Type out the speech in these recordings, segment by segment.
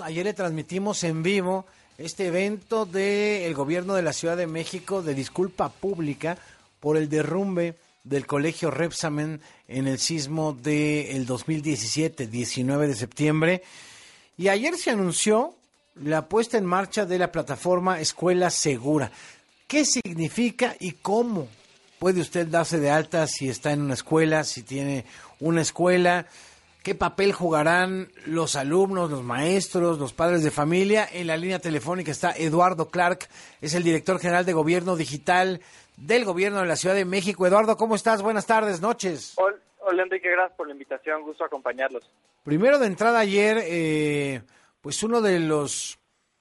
ayer le transmitimos en vivo este evento del gobierno de la Ciudad de México de disculpa pública por el derrumbe del colegio Repsamen en el sismo del 2017, 19 de septiembre. Y ayer se anunció la puesta en marcha de la plataforma Escuela Segura. ¿Qué significa y cómo puede usted darse de alta si está en una escuela, si tiene una escuela? ¿Qué papel jugarán los alumnos, los maestros, los padres de familia? En la línea telefónica está Eduardo Clark, es el director general de Gobierno Digital del Gobierno de la Ciudad de México. Eduardo, ¿cómo estás? Buenas tardes, noches. Hola Enrique, gracias por la invitación, gusto acompañarlos. Primero de entrada ayer, pues uno de los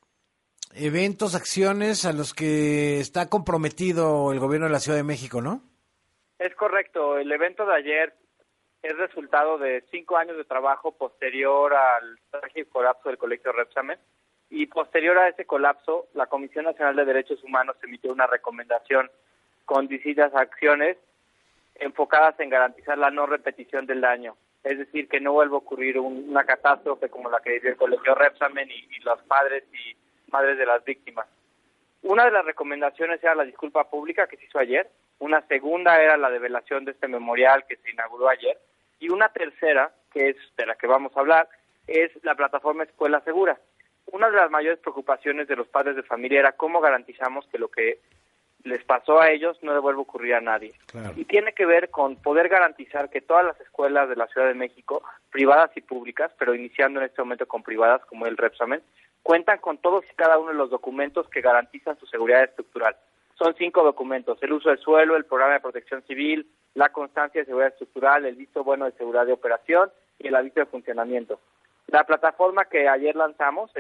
eventos, acciones a los que está comprometido el Gobierno de la Ciudad de México, ¿no? Es correcto, el evento de ayer es resultado de 5 años de trabajo posterior al trágico colapso del colegio Repsamen, y posterior a ese colapso, la Comisión Nacional de Derechos Humanos emitió una recomendación con distintas acciones enfocadas en garantizar la no repetición del daño, es decir, que no vuelva a ocurrir una catástrofe como la que vivió el colegio Repsamen y los padres y madres de las víctimas. Una de las recomendaciones era la disculpa pública que se hizo ayer, una segunda era la develación de este memorial que se inauguró ayer, y una tercera, que es de la que vamos a hablar, es la plataforma Escuela Segura. Una de las mayores preocupaciones de los padres de familia era cómo garantizamos que lo que les pasó a ellos no le vuelva a ocurrir a nadie. Claro. Y tiene que ver con poder garantizar que todas las escuelas de la Ciudad de México, privadas y públicas, pero iniciando en este momento con privadas como el Repsamen, cuentan con todos y cada uno de los documentos que garantizan su seguridad estructural. Son 5 documentos: el uso del suelo, el programa de protección civil, la constancia de seguridad estructural, el visto bueno de seguridad de operación y el aviso de funcionamiento. La plataforma que ayer lanzamos,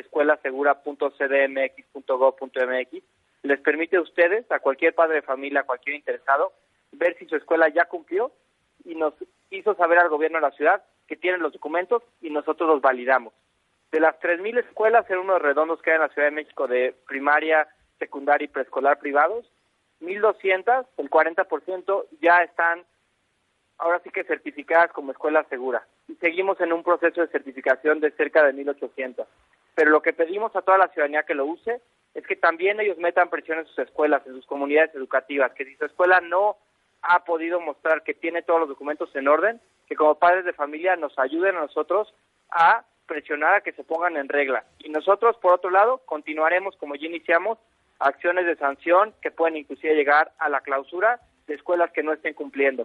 escuelasegura.cdmx.gov.mx, les permite a ustedes, a cualquier padre de familia, a cualquier interesado, ver si su escuela ya cumplió, y nos hizo saber al gobierno de la ciudad que tienen los documentos y nosotros los validamos. De las 3,000 escuelas en unos redondos que hay en la Ciudad de México de primaria, secundaria y preescolar privados, 1,200, el 40%, ya están ahora sí que certificadas como escuela segura. Y seguimos en un proceso de certificación de cerca de 1,800. Pero lo que pedimos a toda la ciudadanía que lo use es que también ellos metan presión en sus escuelas, en sus comunidades educativas, que si su escuela no ha podido mostrar que tiene todos los documentos en orden, que como padres de familia nos ayuden a nosotros a presionar a que se pongan en regla. Y nosotros, por otro lado, continuaremos, como ya iniciamos, acciones de sanción que pueden inclusive llegar a la clausura de escuelas que no estén cumpliendo.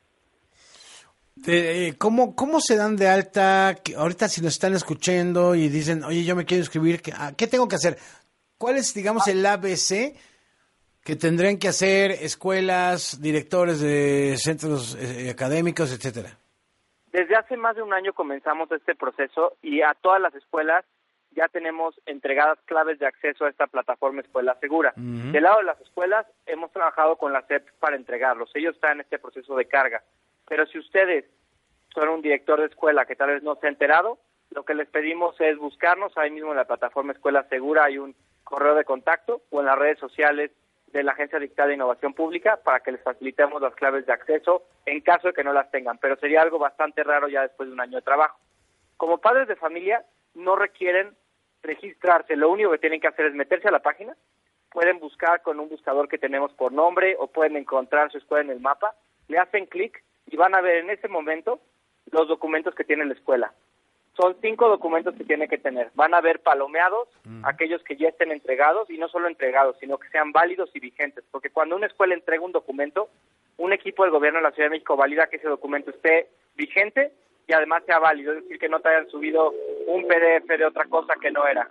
¿Cómo se dan de alta? Ahorita si nos están escuchando y dicen, oye, yo me quiero inscribir, ¿qué tengo que hacer? ¿Cuál es, digamos, el ABC que tendrían que hacer escuelas, directores de centros académicos, etcétera? Desde hace más de un año comenzamos este proceso y a todas las escuelas ya tenemos entregadas claves de acceso a esta plataforma Escuela Segura. Uh-huh. Del lado de las escuelas hemos trabajado con la SEP para entregarlos. Ellos están en este proceso de carga. Pero si ustedes son un director de escuela que tal vez no se ha enterado, lo que les pedimos es buscarnos ahí mismo en la plataforma Escuela Segura. Hay un correo de contacto o en las redes sociales de la Agencia Digital de Innovación Pública para que les facilitemos las claves de acceso en caso de que no las tengan. Pero sería algo bastante raro ya después de un año de trabajo. Como padres de familia no requieren registrarse, lo único que tienen que hacer es meterse a la página, pueden buscar con un buscador que tenemos por nombre o pueden encontrar su escuela en el mapa, le hacen clic y van a ver en ese momento los documentos que tiene la escuela. Son 5 documentos que tiene que tener. Van a ver palomeados aquellos que ya estén entregados, y no solo entregados, sino que sean válidos y vigentes, porque cuando una escuela entrega un documento, un equipo del gobierno de la Ciudad de México valida que ese documento esté vigente y además sea válido, es decir, que no te hayan subido un PDF de otra cosa que no era.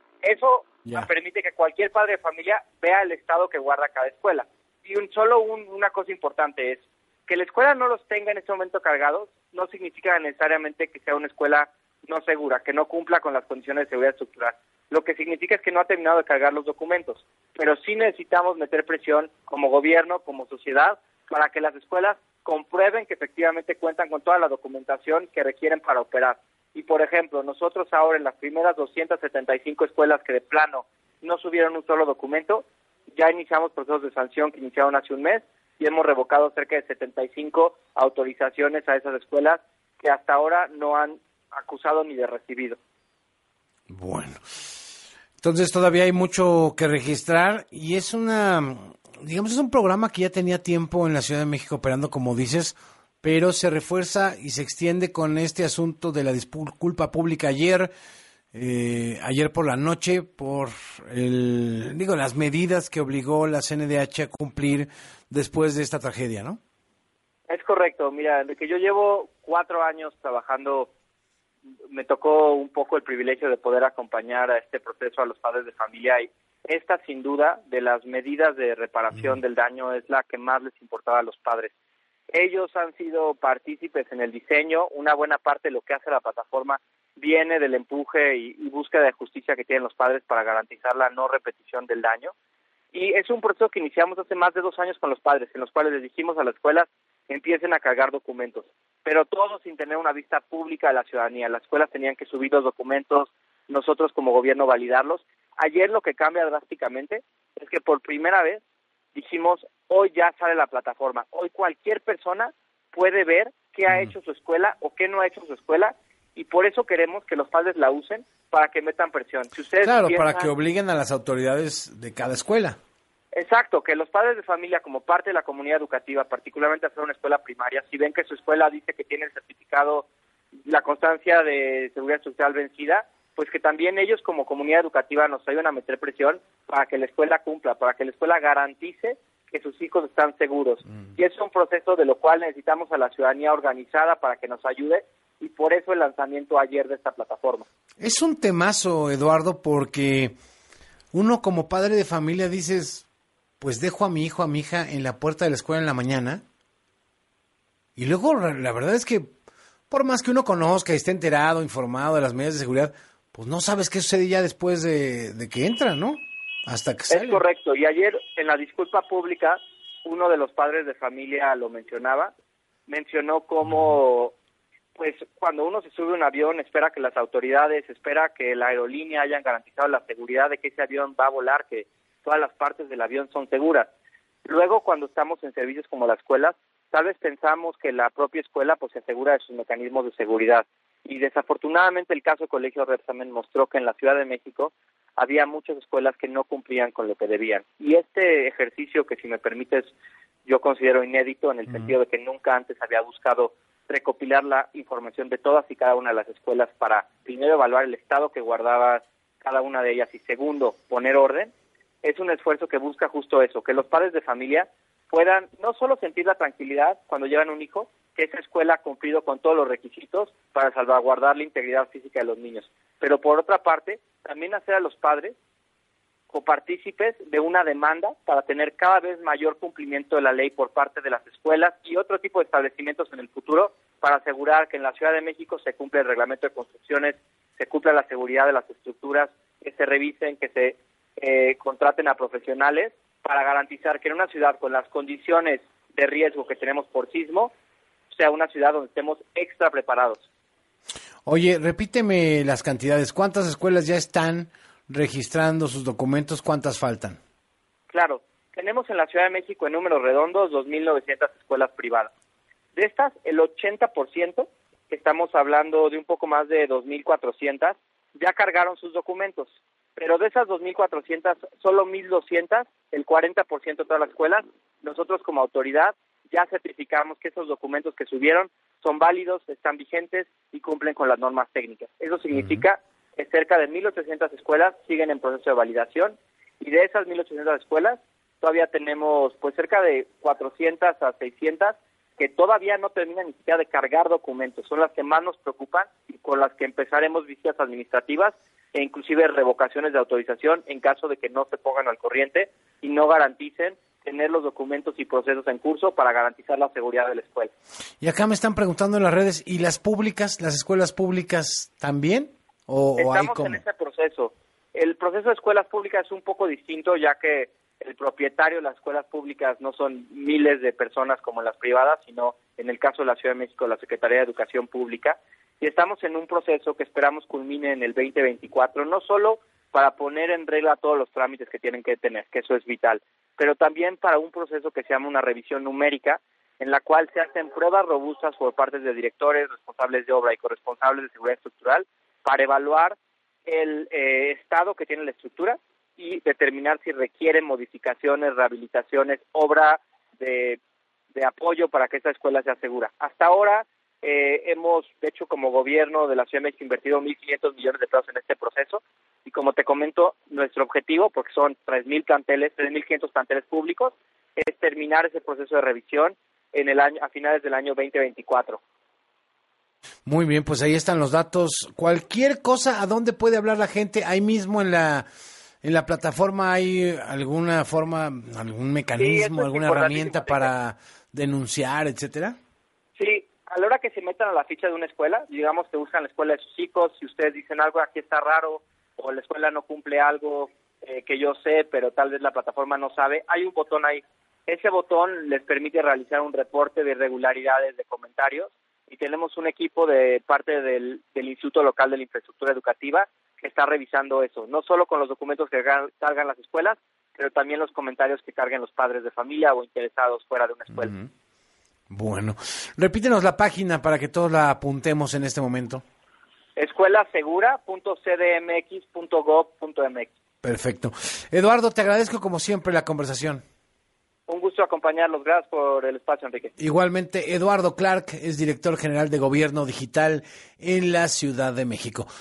Eso permite que cualquier padre de familia vea el estado que guarda cada escuela. Y una cosa importante es que la escuela no los tenga en este momento cargados, no significa necesariamente que sea una escuela no segura, que no cumpla con las condiciones de seguridad estructural. Lo que significa es que no ha terminado de cargar los documentos, pero sí necesitamos meter presión como gobierno, como sociedad, para que las escuelas comprueben que efectivamente cuentan con toda la documentación que requieren para operar. Y, por ejemplo, nosotros ahora en las primeras 275 escuelas que de plano no subieron un solo documento, ya iniciamos procesos de sanción que iniciaron hace un mes y hemos revocado cerca de 75 autorizaciones a esas escuelas que hasta ahora no han acusado ni de recibido. Bueno, entonces todavía hay mucho que registrar y es digamos, es un programa que ya tenía tiempo en la Ciudad de México operando, como dices, pero se refuerza y se extiende con este asunto de la disculpa pública ayer por la noche, por las medidas que obligó la CNDH a cumplir después de esta tragedia, ¿no? Es correcto. Mira, de que yo llevo 4 años trabajando, me tocó un poco el privilegio de poder acompañar a este proceso a los padres de familia, y esta, sin duda, de las medidas de reparación del daño es la que más les importaba a los padres. Ellos han sido partícipes en el diseño. Una buena parte de lo que hace la plataforma viene del empuje y búsqueda de justicia que tienen los padres para garantizar la no repetición del daño. Y es un proceso que iniciamos hace más de 2 años con los padres, en los cuales les dijimos a las escuelas que empiecen a cargar documentos, pero todo sin tener una vista pública de la ciudadanía. Las escuelas tenían que subir los documentos, nosotros como gobierno validarlos. Ayer lo que cambia drásticamente es que por primera vez dijimos, hoy ya sale la plataforma, hoy cualquier persona puede ver qué ha hecho su escuela o qué no ha hecho su escuela, y por eso queremos que los padres la usen para que metan presión. Si ustedes para que obliguen a las autoridades de cada escuela. Exacto, que los padres de familia, como parte de la comunidad educativa, particularmente hacer una escuela primaria, si ven que su escuela dice que tiene el certificado, la constancia de seguridad social vencida, pues que también ellos como comunidad educativa nos ayuden a meter presión para que la escuela cumpla, para que la escuela garantice que sus hijos están seguros. Y es un proceso de lo cual necesitamos a la ciudadanía organizada para que nos ayude, y por eso el lanzamiento ayer de esta plataforma. Es un temazo, Eduardo, porque uno como padre de familia dices, pues dejo a mi hijo, a mi hija en la puerta de la escuela en la mañana, y luego la verdad es que por más que uno conozca y esté enterado, informado de las medidas de seguridad, pues no sabes qué sucede ya después de que entra, ¿no? Hasta que sale. Es correcto, y ayer en la disculpa pública uno de los padres de familia lo mencionó cómo pues cuando uno se sube a un avión espera que las autoridades, espera que la aerolínea hayan garantizado la seguridad de que ese avión va a volar, que todas las partes del avión son seguras. Luego, cuando estamos en servicios como la escuela, tal vez pensamos que la propia escuela pues se asegura de sus mecanismos de seguridad. Y desafortunadamente el caso del Colegio Repsamen mostró que en la Ciudad de México había muchas escuelas que no cumplían con lo que debían. Y este ejercicio, que si me permites, yo considero inédito en el sentido de que nunca antes había buscado recopilar la información de todas y cada una de las escuelas para, primero, evaluar el estado que guardaba cada una de ellas y, segundo, poner orden. Es un esfuerzo que busca justo eso, que los padres de familia puedan no solo sentir la tranquilidad cuando llevan un hijo, que esa escuela ha cumplido con todos los requisitos para salvaguardar la integridad física de los niños, pero por otra parte, también hacer a los padres copartícipes de una demanda para tener cada vez mayor cumplimiento de la ley por parte de las escuelas y otro tipo de establecimientos en el futuro, para asegurar que en la Ciudad de México se cumple el reglamento de construcciones, se cumpla la seguridad de las estructuras, que se revisen, que se contraten a profesionales para garantizar que en una ciudad con las condiciones de riesgo que tenemos por sismo, sea una ciudad donde estemos extra preparados. Oye, repíteme las cantidades. ¿Cuántas escuelas ya están registrando sus documentos? ¿Cuántas faltan? Claro, tenemos en la Ciudad de México en números redondos 2.900 escuelas privadas. De estas, el 80%, que estamos hablando de un poco más de 2.400, ya cargaron sus documentos. Pero de esas 2.400, solo 1.200, el 40% de todas las escuelas, nosotros como autoridad ya certificamos que esos documentos que subieron son válidos, están vigentes y cumplen con las normas técnicas. Eso significa que cerca de 1.800 escuelas siguen en proceso de validación, y de esas 1.800 escuelas todavía tenemos pues cerca de 400 a 600 que todavía no terminan ni siquiera de cargar documentos. Son las que más nos preocupan y con las que empezaremos visitas administrativas e inclusive revocaciones de autorización en caso de que no se pongan al corriente y no garanticen tener los documentos y procesos en curso para garantizar la seguridad de la escuela. Y acá me están preguntando en las redes, ¿y las públicas, las escuelas públicas también? Estamos en ese proceso. El proceso de escuelas públicas es un poco distinto, ya que el propietario de las escuelas públicas no son miles de personas como en las privadas, sino en el caso de la Ciudad de México, la Secretaría de Educación Pública. Y estamos en un proceso que esperamos culmine en el 2024, no solo para poner en regla todos los trámites que tienen que tener, que eso es vital, pero también para un proceso que se llama una revisión numérica, en la cual se hacen pruebas robustas por parte de directores, responsables de obra y corresponsables de seguridad estructural para evaluar el estado que tiene la estructura y determinar si requiere modificaciones, rehabilitaciones, obra de apoyo para que esta escuela sea segura. Hasta ahora hemos, de hecho, como gobierno de la Ciudad de México, invertido 1.500 millones de pesos en este proceso y, como te comento, nuestro objetivo, porque son 3.500 planteles públicos, es terminar ese proceso de revisión a finales del año 2024. Muy bien, pues ahí están los datos. Cualquier cosa, ¿a dónde puede hablar la gente? Ahí mismo en la plataforma hay alguna forma, algún mecanismo, alguna herramienta para denunciar, etcétera. Sí, a la hora que se metan a la ficha de una escuela, digamos que buscan la escuela de sus hijos, si ustedes dicen algo aquí está raro o la escuela no cumple algo que yo sé, pero tal vez la plataforma no sabe, hay un botón ahí. Ese botón les permite realizar un reporte de irregularidades, de comentarios, y tenemos un equipo de parte del Instituto Local de la Infraestructura Educativa que está revisando eso, no solo con los documentos que cargan las escuelas, pero también los comentarios que carguen los padres de familia o interesados fuera de una escuela. Uh-huh. Bueno, repítenos la página para que todos la apuntemos en este momento. escuelasegura.cdmx.gov.mx. Perfecto. Eduardo, te agradezco como siempre la conversación. Un gusto acompañarlos. Gracias por el espacio, Enrique. Igualmente, Eduardo Clark es director general de Gobierno Digital en la Ciudad de México.